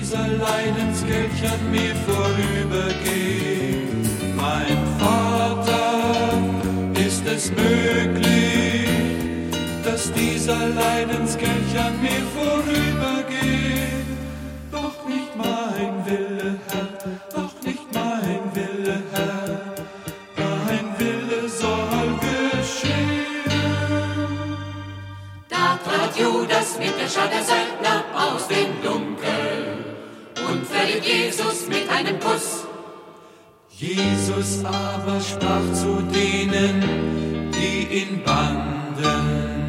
dieser Leidenskelch an mir vorübergeht. Mein Vater, ist es möglich, dass dieser Leidenskelch an mir vorübergeht? Doch nicht mein Wille, Herr, doch nicht mein Wille, Herr, dein Wille soll geschehen. Da trat Judas mit der Schar der Söldner aus dem Dunkel und verriet Jesus mit einem Kuss. Jesus aber sprach zu denen, die ihn banden: